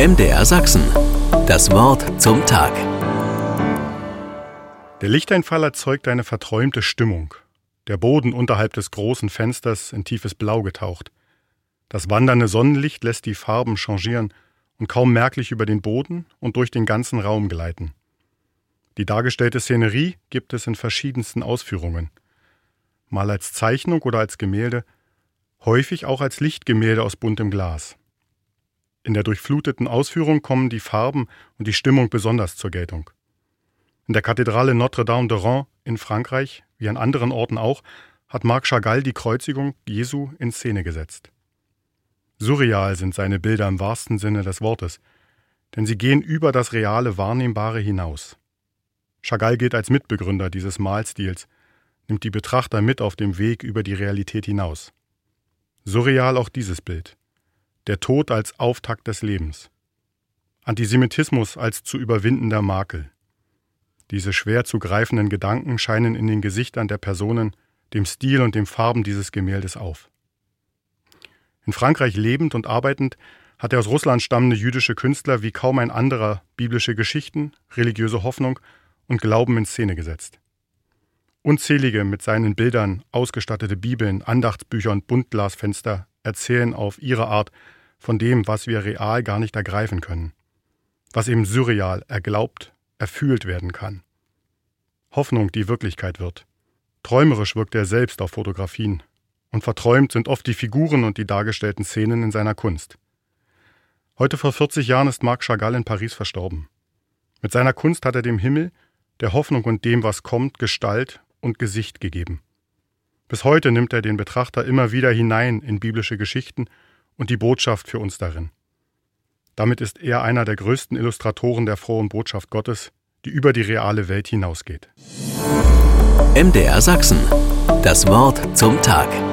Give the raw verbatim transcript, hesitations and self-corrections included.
M D R Sachsen. Das Wort zum Tag. Der Lichteinfall erzeugt eine verträumte Stimmung. Der Boden unterhalb des großen Fensters in tiefes Blau getaucht. Das wandernde Sonnenlicht lässt die Farben changieren und kaum merklich über den Boden und durch den ganzen Raum gleiten. Die dargestellte Szenerie gibt es in verschiedensten Ausführungen. Mal als Zeichnung oder als Gemälde, häufig auch als Lichtgemälde aus buntem Glas. In der durchfluteten Ausführung kommen die Farben und die Stimmung besonders zur Geltung. In der Kathedrale Notre-Dame de Reims in Frankreich, wie an anderen Orten auch, hat Marc Chagall die Kreuzigung Jesu in Szene gesetzt. Surreal sind seine Bilder im wahrsten Sinne des Wortes, denn sie gehen über das reale Wahrnehmbare hinaus. Chagall gilt als Mitbegründer dieses Malstils, nimmt die Betrachter mit auf dem Weg über die Realität hinaus. Surreal auch dieses Bild. Der Tod als Auftakt des Lebens. Antisemitismus als zu überwindender Makel. Diese schwer zu greifenden Gedanken scheinen in den Gesichtern der Personen, dem Stil und den Farben dieses Gemäldes auf. In Frankreich lebend und arbeitend hat der aus Russland stammende jüdische Künstler wie kaum ein anderer biblische Geschichten, religiöse Hoffnung und Glauben in Szene gesetzt. Unzählige mit seinen Bildern ausgestattete Bibeln, Andachtsbücher und Buntglasfenster erzählen auf ihre Art von dem, was wir real gar nicht ergreifen können, was eben surreal erglaubt, erfühlt werden kann. Hoffnung, die Wirklichkeit wird. Träumerisch wirkt er selbst auf Fotografien und verträumt sind oft die Figuren und die dargestellten Szenen in seiner Kunst. Heute vor vierzig Jahren ist Marc Chagall in Paris verstorben. Mit seiner Kunst hat er dem Himmel, der Hoffnung und dem, was kommt, Gestalt und Gesicht gegeben. Bis heute nimmt er den Betrachter immer wieder hinein in biblische Geschichten und die Botschaft für uns darin. Damit ist er einer der größten Illustratoren der frohen Botschaft Gottes, die über die reale Welt hinausgeht. M D R Sachsen. Das Wort zum Tag.